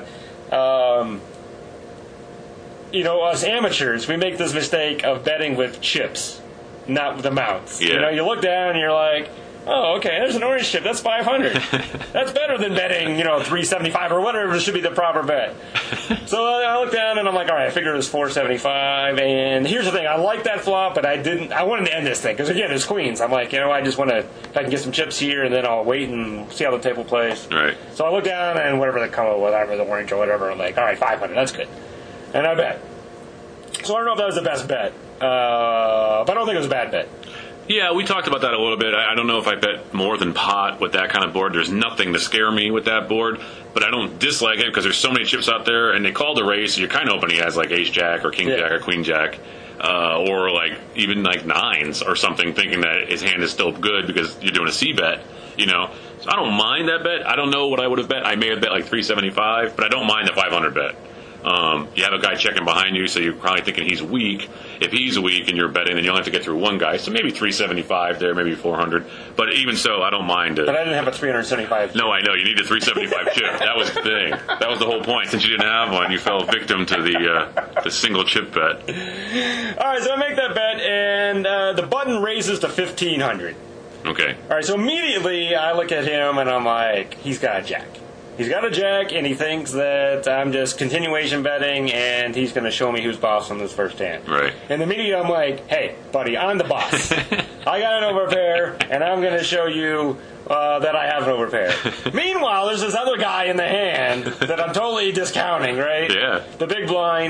us amateurs, we make this mistake of betting with chips, not with amounts. Yeah. You look down and you're like, oh, okay, there's an orange chip. That's 500. That's better than betting, 375 or whatever should be the proper bet. So I look down and I'm like, all right, I figured it was 475. And here's the thing. I like that flop, but I wanted to end this thing. Because, again, it's queens. I'm like, I just want to, if I can get some chips here, and then I'll wait and see how the table plays. Right. So I look down and whatever the color, whatever the orange or whatever, I'm like, all right, 500. That's good. And I bet. So I don't know if that was the best bet. But I don't think it was a bad bet. Yeah, we talked about that a little bit. I don't know if I bet more than pot with that kind of board. There's nothing to scare me with that board, but I don't dislike it because there's so many chips out there, and they call the race. So you're kind of hoping he has ace jack or king jack or queen jack, or even nines or something, thinking that his hand is still good because you're doing a C bet. So I don't mind that bet. I don't know what I would have bet. I may have bet 375, but I don't mind the 500 bet. You have a guy checking behind you, so you're probably thinking he's weak. If he's weak and you're betting, then you only have to get through one guy. So maybe 375 there, maybe 400. But even so, I don't mind it. But I didn't have a 375 chip. No, I know. You need a 375 chip. That was the thing. That was the whole point. Since you didn't have one, you fell victim to the single chip bet. All right, so I make that bet, and the button raises to 1,500. Okay. All right, so immediately I look at him, and I'm like, he's got a jack. He's got a jack, and he thinks that I'm just continuation betting, and he's going to show me who's boss on this first hand. Right. And immediately I'm like, hey, buddy, I'm the boss. I got an overpair, and I'm going to show you that I have an overpair. Meanwhile, there's this other guy in the hand that I'm totally discounting, right? Yeah. The big blind.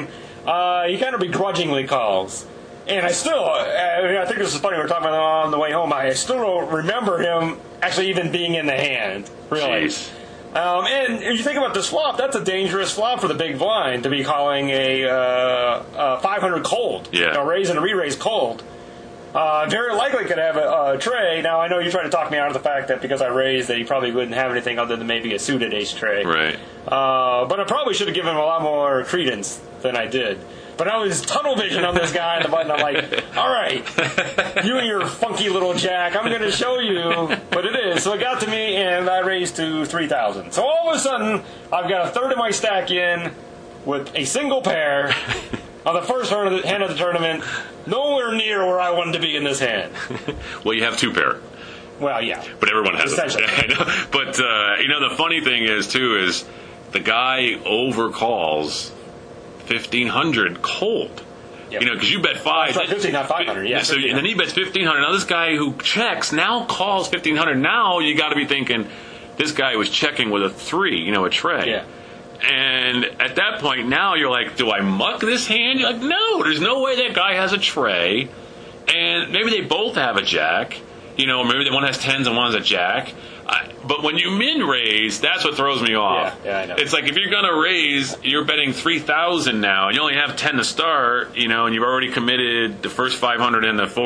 he kind of begrudgingly calls. And I still, I think this is funny, we were talking about it on the way home, I still don't remember him actually even being in the hand, really. Jeez. And if you think about this flop, that's a dangerous flop for the big blind to be calling a 500 cold. Yeah. Raise and a re-raise cold. Very likely could have a tray. Now, I know you tried to talk me out of the fact that because I raised that he probably wouldn't have anything other than maybe a suited ace tray. Right. But I probably should have given him a lot more credence than I did. But I was tunnel vision on this guy on the button. I'm like, all right, you and your funky little jack, I'm going to show you what it is. So it got to me, and I raised to 3,000. So all of a sudden, I've got a third of my stack in with a single pair on the first hand of the tournament, nowhere near where I wanted to be in this hand. Well, you have 2 pair. Well, yeah. But everyone has it. Essentially. I know. But, the funny thing is, too, is the guy overcalls 1,500 cold. Yep. Because you bet 5. That's right, 15, not 500. Yeah. So, and then he bets 1,500. Now this guy who checks now calls 1,500. Now you got to be thinking, this guy was checking with a 3, a tray. Yeah. And at that point, now you're like, do I muck this hand? You're like, no, there's no way that guy has a tray. And maybe they both have a jack. Maybe one has 10s and one has a jack. But when you min raise, that's what throws me off. Yeah, I know. It's like if you're going to raise, you're betting 3,000 now, and you only have 10 to start, and you've already committed the first 500 and the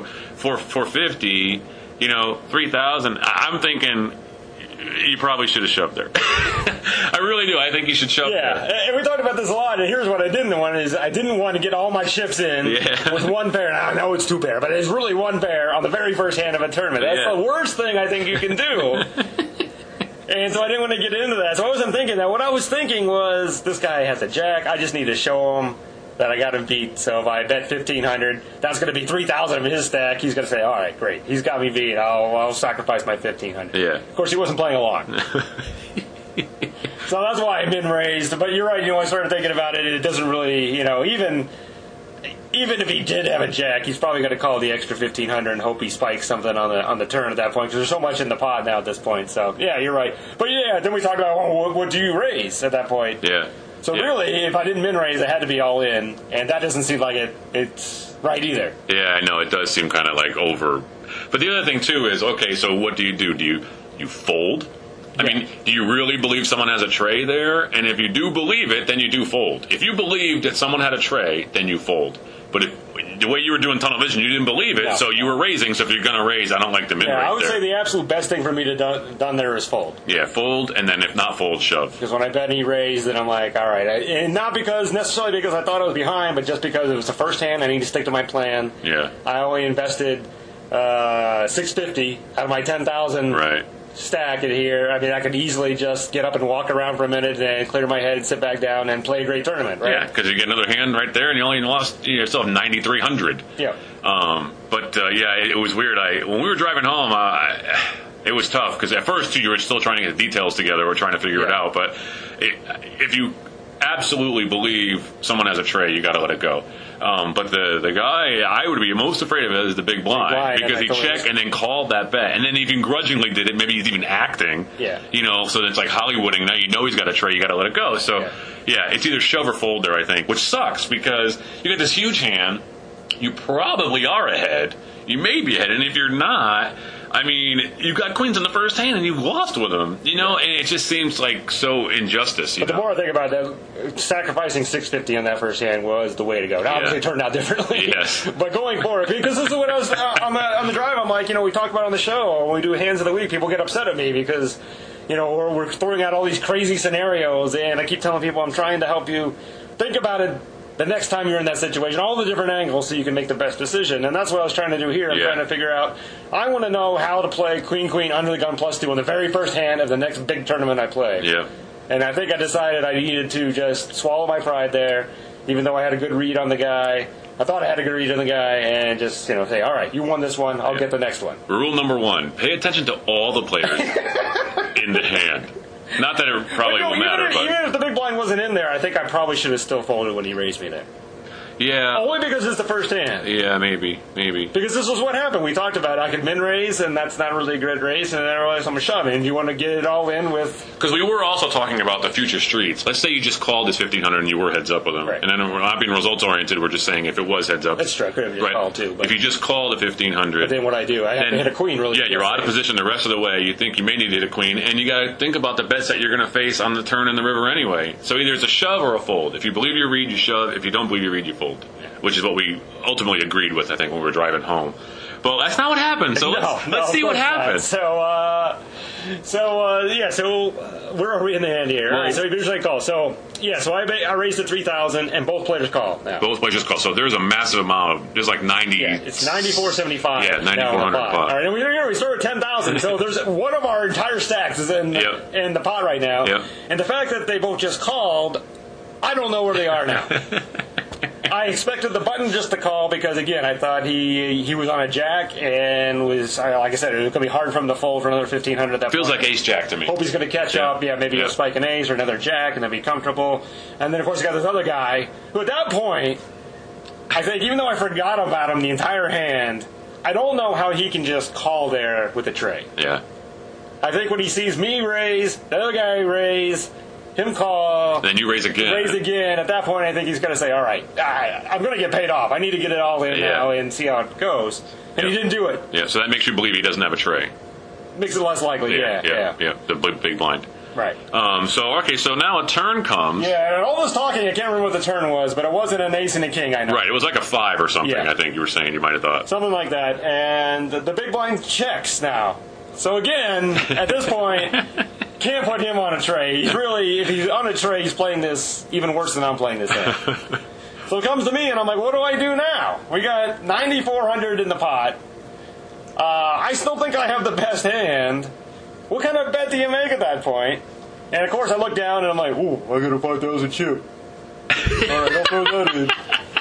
450, 3,000. I'm thinking you probably should have shoved there. I really do. I think you should shove there. Yeah, and we talked about this a lot, and here's what I didn't want is I didn't want to get all my chips in with 1 pair. Now I know it's 2 pair, but it's really 1 pair on the very first hand of a tournament. That's the worst thing I think you can do. And so I didn't want to get into that. So I wasn't thinking that. What I was thinking was, this guy has a jack. I just need to show him that I got him beat. So if I bet 1,500, that's going to be 3,000 of his stack. He's going to say, all right, great. He's got me beat. I'll sacrifice my 1,500. Yeah. Of course, he wasn't playing along. So that's why I've been raised. But you're right. I started thinking about it. It doesn't really, even if he did have a jack, he's probably going to call the extra 1,500 and hope he spikes something on the turn at that point, because there's so much in the pot now at this point. So yeah, you're right. But yeah, then we talked about what do you raise at that point? Yeah. So really, if I didn't min raise, I had to be all in, and that doesn't seem like it's right either. Yeah, I know it does seem kind of like over. But the other thing too is, okay, so what do? Do you fold? I mean, do you really believe someone has a tray there? And if you do believe it, then you do fold. If you believe that someone had a tray, then you fold. But the way you were doing tunnel vision, you didn't believe it, so you were raising. So if you're going to raise, I don't like the min I rate would there. say the absolute best thing for me to done there is fold. Yeah, fold, and then if not fold, shove. Because when I bet he raised, then I'm like, all right. And not necessarily because I thought I was behind, but just because it was the first hand, I need to stick to my plan. Yeah. I only invested $650 out of my 10,000 stack in here. I mean, I could easily just get up and walk around for a minute and clear my head, sit back down, and play a great tournament, right? Yeah, because you get another hand right there, and you only lost, you still have 9,300. Yeah. It was weird. When we were driving home, it was tough, because at first you were still trying to get the details together. We're trying to figure it out. But if you absolutely believe someone has a tray, you got to let it go. But the guy I would be most afraid of is the big blind, because he checked and then called that bet, and then even grudgingly did it. Maybe he's even acting. Yeah. So it's like Hollywooding. Now he's got a tray. You got to let it go. So it's either shove or fold there, I think, which sucks because you get this huge hand. You probably are ahead. You may be ahead, and if you're not, I mean, you got queens in the first hand and you lost with them, and it just seems like so injustice. But the more I think about that, sacrificing $650 on that first hand was the way to go. Now, obviously, it turned out differently. Yes. But going forward, because this is what I was on the drive, I'm like, we talk about on the show, when we do hands of the week, people get upset at me because, we're throwing out all these crazy scenarios, and I keep telling people I'm trying to help you think about it the next time you're in that situation, all the different angles so you can make the best decision. And that's what I was trying to do here. I'm trying to figure out, I want to know how to play queen under the gun +2 on the very first hand of the next big tournament I play. Yeah. And I think I decided I needed to just swallow my pride there, even though I had a good read on the guy. I thought I had a good read on the guy, and just, say, all right, you won this one, I'll get the next one. Rule number 1, pay attention to all the players in the hand. Not that it probably will matter. Even if the big blind wasn't in there, I think I probably should have still folded when he raised me there. Yeah. Only because it's the first hand. Yeah, maybe. Because this was what happened. We talked about I could min raise, and that's not really a good raise, and then I realized I'm shoving. And you want to get it all in with... Because we were also talking about the future streets. Let's say you just called this 1500 and you were heads up with them. Right. And then we're not being results oriented, we're just saying if it was heads up. That's true. I could have just called too. But if you just called a 1500... But then what I do, I have to hit a queen really Yeah, you're out of position the rest of the way. You think you may need to hit a queen, and you got to think about the bets that you're going to face on the turn in the river anyway. So either it's a shove or a fold. If you believe your read, you shove. If you don't believe your read, you fold. Which is what we ultimately agreed with, I think, when we were driving home. But that's not what happened. So let's see what happened. So where are we in the end here? All right, so we usually call. So I raised to 3,000, and both players call now. Both players call. So there's a massive amount of, there's like 90. Yeah, it's 94.75. Yeah, 9,400 pot. All right, and we start at 10,000. So there's one of our entire stacks is in the pot right now. Yep. And the fact that they both just called, I don't know where they are now. I expected the button just to call because, again, I thought he was on a jack and was, like I said, it was going to be hard for him to fold for another 1,500 at that Feels point. like ace-jack to me. Hope he's going to catch up. Yeah, maybe he'll spike an ace or another jack and then be comfortable. And then, of course, you got this other guy who, at that point, I think, even though I forgot about him the entire hand, I don't know how he can just call there with a tray. Yeah. I think when he sees me raise, the other guy raise, him call. Then you raise again. At that point, I think he's going to say, all right, I'm going to get paid off. I need to get it all in now and see how it goes. And he didn't do it. Yeah, so that makes you believe he doesn't have a tray. Makes it less likely, yeah. The big blind. Right. So now a turn comes. Yeah, and all this talking, I can't remember what the turn was, but it wasn't an ace and a king, I know. Right, it was like a 5 or something, Yeah. I think you were saying. You might have thought. Something like that. And the big blind checks now. So again, at this point, can't put him on a tray. He's really, if he's on a tray, he's playing this even worse than I'm playing this hand. So it comes to me, and I'm like, what do I do now? We got 9,400 in the pot. I still think I have the best hand. What kind of bet do you make at that point? And of course, I look down, and I'm like, ooh, I got a 5,000 chip. All right, I'll throw that in.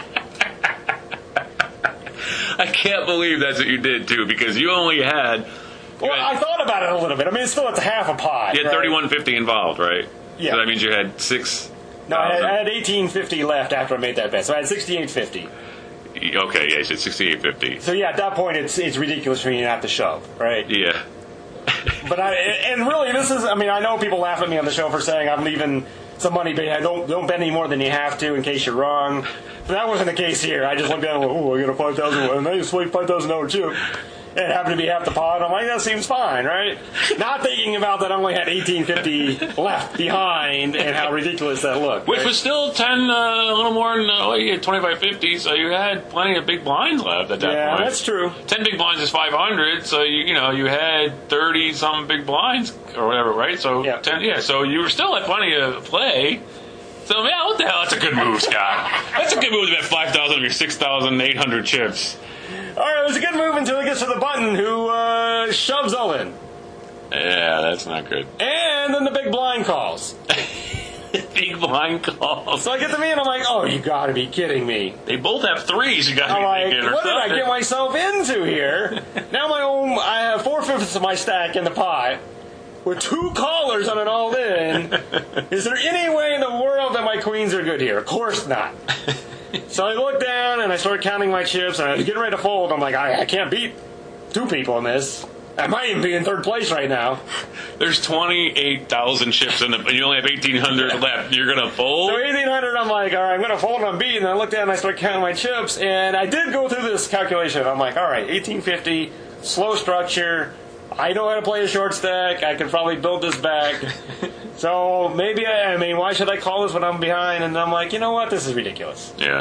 I can't believe that's what you did, too, because you only had... Well, I thought about it a little bit. I mean, it's still, it's half a pot. You had 3150 involved, right? Yeah. So that means you had 6. No, I had 1850 left after I made that bet, so I had 6850. Okay, yeah, you said 6850. So yeah, at that point, it's ridiculous for me not to shove, right? Yeah. But and really, this is. I mean, I know people laugh at me on the show for saying I'm leaving some money behind. Don't bet any more than you have to in case you're wrong. But that wasn't the case here. I just looked down and went, "Oh, I got a 5,000, and I just played $5,000 chip." It happened to be half the pot. I'm like, that seems fine, right? Not thinking about that I only had 1850 left behind and how ridiculous that looked. Which right? was still 10, a little more than you had 2550, so you had plenty of big blinds left at that point. Yeah, that's true. 10 big blinds is 500, so you had 30 some big blinds or whatever, right? So 10, so you were still at plenty of play. So yeah, what the hell? That's a good move, Scott. That's a good move to bet 5,000 of your 6,800 chips. All right, it was a good move until he gets to the button, who shoves all in. Yeah, that's not good. And then the big blind calls. Big blind calls. So I get to me and I'm like, oh, you gotta be kidding me. They both have 3s, you gotta I'm be like, thinking. what did I get myself into here? Now I have 4/5 of my stack in the pot with 2 callers on an all-in. Is there any way in the world that my queens are good here? Of course not. So I look down and I start counting my chips and I was getting ready to fold. I'm like, I can't beat 2 people in this. I might even be in 3rd place right now. There's 28,000 chips in and you only have 1,800 left. You're going to fold? So 1,800, I'm like, all right, I'm going to fold on beat. And I look down and I start counting my chips. And I did go through this calculation. I'm like, all right, 1,850, slow structure. I know how to play a short stack. I can probably build this back. So maybe, why should I call this when I'm behind? And I'm like, you know what? This is ridiculous. Yeah.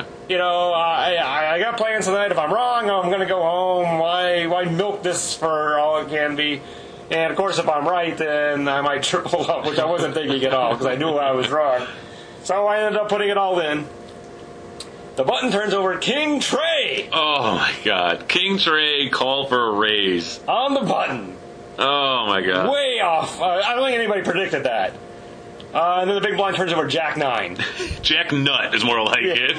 I got plans tonight. If I'm wrong, I'm going to go home. Why milk this for all it can be? And, of course, if I'm right, then I might triple up, which I wasn't thinking at all because I knew I was wrong. So I ended up putting it all in. The button turns over King Tray. Oh, my God. King Tray, call for a raise. On the button. Oh, my God. Way off. I don't think anybody predicted that. And then the big blind turns over Jack 9. Jack Nut is more like it.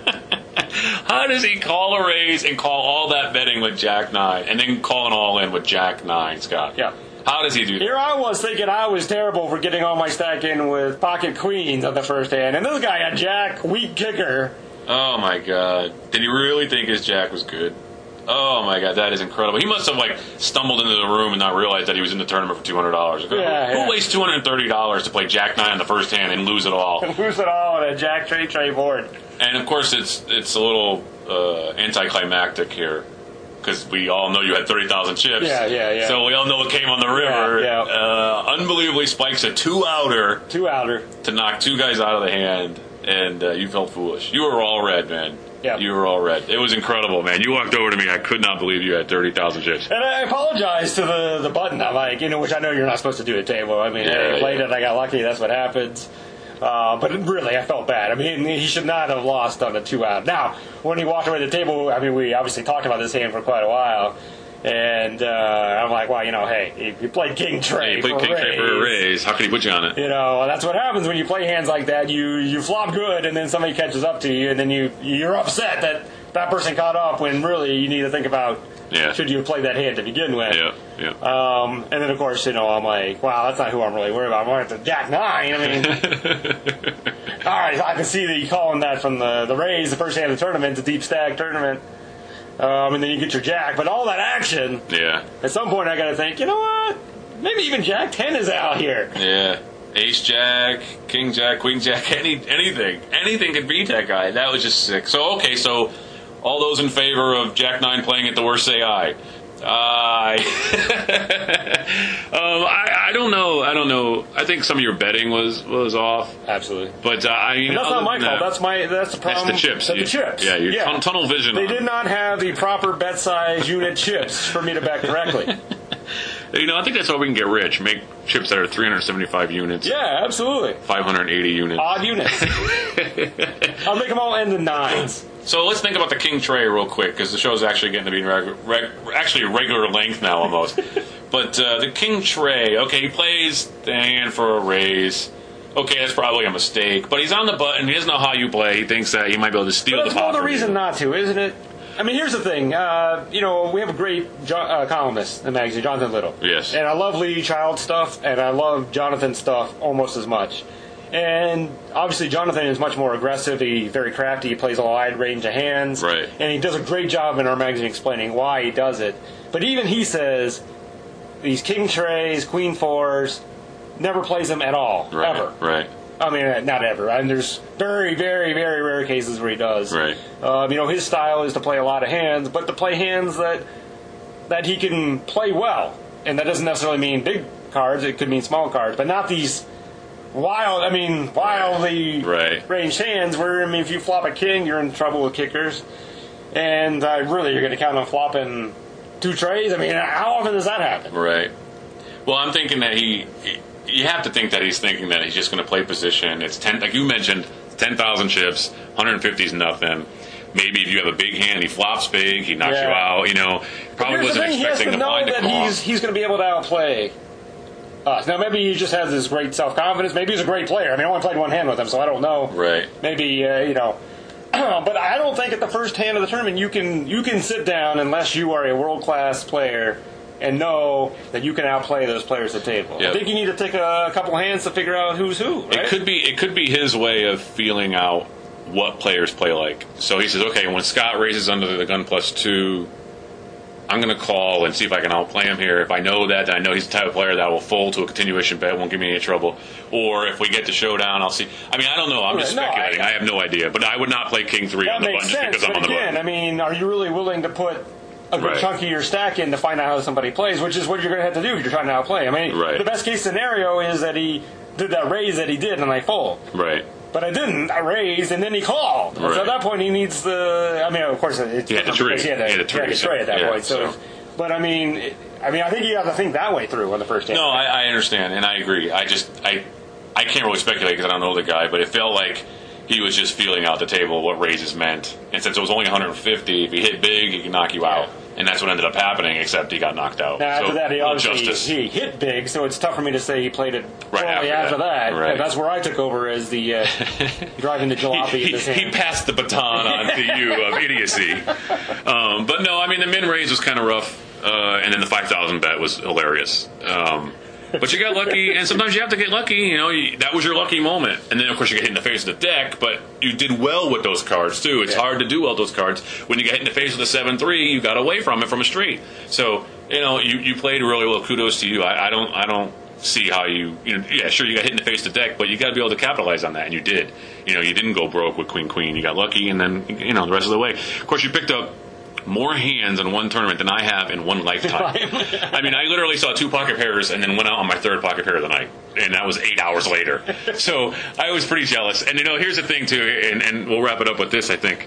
How does he call a raise and call all that betting with Jack 9 and then call an all in with Jack 9, Scott? Yeah. How does he do that? Here I was thinking I was terrible for getting all my stack in with pocket queens on the first hand. And this guy had Jack, weak kicker. Oh, my God. Did he really think his jack was good? Oh, my God, that is incredible. He must have, stumbled into the room and not realized that he was in the tournament for $200. Who wastes $230 to play Jack 9 in the first hand and lose it all? Lose it all on a Jack Tray board. And, of course, it's a little anticlimactic here, because we all know you had 30,000 chips. Yeah. So we all know what came on the river. Yeah. Unbelievably spikes a two-outer. To knock two guys out of the hand, and you felt foolish. You were all red, man. Yeah. You were all red. It was incredible, man. You walked over to me. I could not believe you had 30,000 chips. And I apologize to the button. I'm like, which I know you're not supposed to do at table. I mean, I played it. I got lucky. That's what happens. But really, I felt bad. I mean, he should not have lost on a 2-out. Now, when he walked away to the table, I mean, we obviously talked about this hand for quite a while. And I'm like, well, hey, he played King Tray. He played King Tray for a raise. How could he put you on it? That's what happens when you play hands like that. You flop good, and then somebody catches up to you, and then you're upset that person caught up when really you need to think about should you play that hand to begin with. Yeah. And then, of course, I'm like, wow, that's not who I'm really worried about. I'm worried about the Jack 9. I mean, all right, I can see that you calling that from the raise, the first hand of the tournament, the deep stack tournament. And then you get your Jack. But all that action, at some point I got to think, you know what? Maybe even Jack 10 is out here. Yeah. Ace Jack, King Jack, Queen Jack, anything. Anything could beat that guy. That was just sick. So, okay, so all those in favor of Jack 9 playing at the worst say aye. I don't know. I think some of your betting was off. Absolutely. But that's not my fault. That's the problem. That's the chips. The chips. Yeah, you're tunnel vision. They did not have the proper bet size unit chips for me to bet correctly. I think that's how we can get rich. Make chips that are 375 units. Yeah, absolutely. 580 units. Odd units. I'll make them all end in 9s. So let's think about the King Tray real quick, because the show's actually getting to be actually regular length now almost. But the King Tray, okay, he plays the hand for a raise. Okay, that's probably a mistake. But he's on the button. He doesn't know how you play. He thinks that he might be able to steal the pot. That's more the reason not to, isn't it? I mean, here's the thing. We have a great columnist in the magazine, Jonathan Little. Yes. And I love Lee Child stuff, and I love Jonathan stuff almost as much. And obviously, Jonathan is much more aggressive. He's very crafty. He plays a wide range of hands. Right. And he does a great job in our magazine explaining why he does it. But even he says these King Trays, Queen 4s, never plays them at all. Right. Ever. Right. I mean, not ever. And there's very, very, very rare cases where he does. Right. His style is to play a lot of hands, but to play hands that he can play well. And that doesn't necessarily mean big cards. It could mean small cards, but not these wildly ranged hands where, if you flop a king, you're in trouble with kickers. And really, you're going to count on flopping 2 trays? I mean, how often does that happen? Right. Well, I'm thinking that you have to think that he's thinking that he's just going to play position. It's 10, like you mentioned, 10,000 chips, 150 is nothing. Maybe if you have a big hand, he flops big, he knocks you out. Probably wasn't expecting the blind to come off. He's going to be able to outplay us. Now, maybe he just has this great self-confidence. Maybe he's a great player. I mean, I only played one hand with him, so I don't know. Right. Maybe, but I don't think at the first hand of the tournament you can sit down unless you are a world-class player and know that you can outplay those players at the table. Yep. I think you need to take a couple hands to figure out who's who. Right? It could be his way of feeling out what players play like. So he says, okay, when Scott raises under the gun +2, I'm going to call and see if I can outplay him here. If I know that, then I know he's the type of player that will fold to a continuation bet, won't give me any trouble. Or if we get to showdown, I'll see. I mean, I don't know. I'm just speculating. I have no idea. But I would not play King 3 on the button just because I'm on the button. I mean, are you really willing to put a good chunk of your stack in to find out how somebody plays, which is what you're going to have to do if you're trying to outplay. I mean, the best case scenario is that he did that raise that he did and I fold. Right. But I didn't. I raised and then he called. Right. So at that point he needs the. I mean, of course, it's he had to trade. He had to trade at that point. So, but I mean, I think you have to think that way through on the first hand. No, I understand and I agree. I can't really speculate because I don't know the guy, but it felt like he was just feeling out the table what raises meant. And since it was only 150, if he hit big, he could knock you out. And that's what ended up happening, except he got knocked out. Now, after that, he hit big, so it's tough for me to say he played it poorly after that. Right. That's where I took over as the driving the jalopy in his hand. He passed the baton on to you of idiocy. But no, I mean, the min raise was kind of rough, and then the 5,000 bet was hilarious. But you got lucky, and sometimes you have to get lucky. You know, that was your lucky moment. And then, of course, you get hit in the face with the deck, but you did well with those cards, too. It's hard to do well with those cards. When you get hit in the face with a 7-3, you got away from it from a straight. So, you know, you played really well. Kudos to you. I don't see how you know, yeah, sure, you got hit in the face with the deck, but you got to be able to capitalize on that, and you did. You know, you didn't go broke with queen. You got lucky, and then, you know, the rest of the way. Of course, you picked up more hands in one tournament than I have in one lifetime. I mean, I literally saw 2 pocket pairs and then went out on my 3rd pocket pair of the night, and that was 8 hours later. So I was pretty jealous. And, you know, here's the thing, too, and we'll wrap it up with this, I think.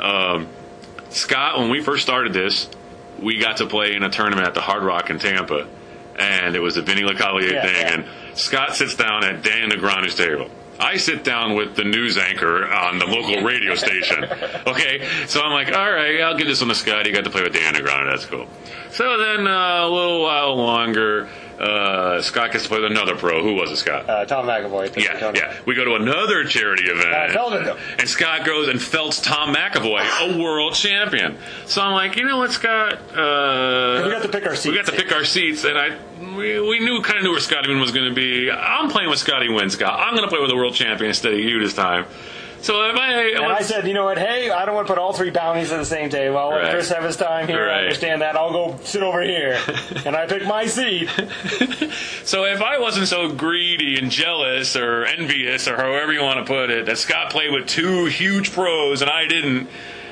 Scott, when we first started this, we got to play in a tournament at the Hard Rock in Tampa, and it was a Vinny LeCavalier thing, and Scott sits down at Dan Negreanu's table. I sit down with the news anchor on the local radio station. Okay? So I'm like, all right, I'll give this one to Scott. He got to play with Dan Negreanu. That's cool. So then a little while longer, Scott gets to play with another pro. Who was it, Scott? Tom McAvoy. Yeah. We go to another charity event. Feldman. And Scott goes and felts Tom McAvoy, a world champion. So I'm like, you know what, Scott? We got to pick our seats. And we kind of knew where Scotty Wynn was going to be. I'm playing with Scotty Wynn, Scott. I'm going to play with a world champion instead of you this time. So I said, you know what, hey, I don't want to put all 3 bounties at the same table. I'll let Chris have his time here. I understand that. I'll go sit over here. And I pick my seat. So if I wasn't so greedy and jealous or envious or however you want to put it, that Scott played with 2 huge pros and I didn't,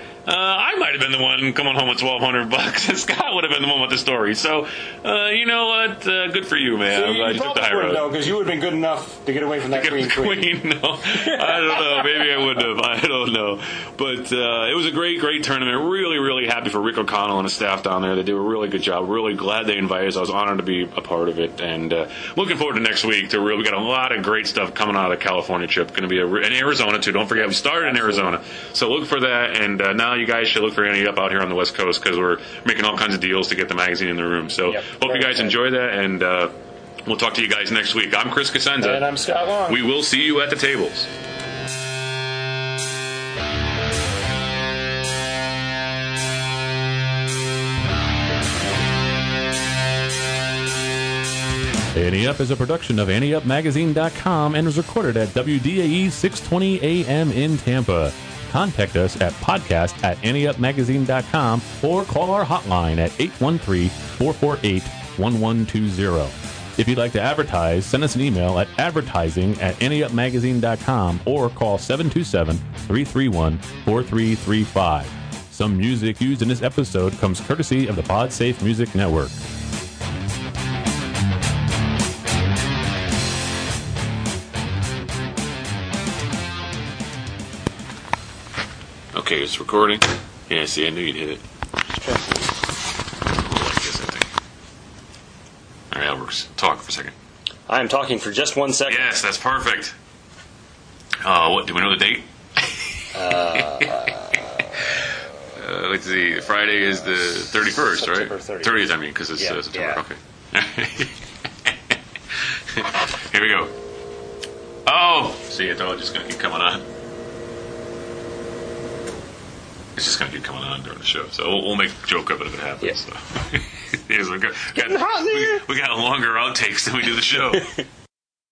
I might have been the one coming home with $1,200, and Scott would have been the one with the story. So, you know what? Good for you, man. I'm glad you took the high road. No, because you would have been good enough to get away from that queen. No, I don't know. Maybe I wouldn't have. I don't know. But it was a great tournament. Really, really happy for Rick O'Connell and his staff down there. They did a really good job. Really glad they invited us. I was honored to be a part of it. And looking forward to next week. We got a lot of great stuff coming out of the California trip. Going to be in Arizona, too. Don't forget, we started in Arizona. So look for that. And now you guys should look for Ante Up out here on the West Coast because we're making all kinds of deals to get the magazine in the room. So hope you guys enjoy that, and we'll talk to you guys next week. I'm Chris Cosenza. And I'm Scott Long. We will see you at the tables. Ante Up is a production of AnteUpMagazine.com and was recorded at WDAE 620 AM in Tampa. Contact us at podcast@AnteUpMagazine.com or call our hotline at 813-448-1120. If you'd like to advertise, send us an email at advertising@AnteUpMagazine.com or call 727-331-4335. Some music used in this episode comes courtesy of the PodSafe Music Network. Okay, it's recording. Yeah, see, I knew you'd hit it. All right, that works. Talk for a second. I'm talking for just 1 second. Yes, that's perfect. What, do we know the date? Let's see. Friday is the 31st, right? 30th, I mean, because it's September. Yeah. Okay. Here we go. Oh! See, I thought it was just going to keep coming on. It's just going to keep coming on during the show. So we'll make a joke of it if it happens. Yeah. So. We got longer outtakes than we do the show.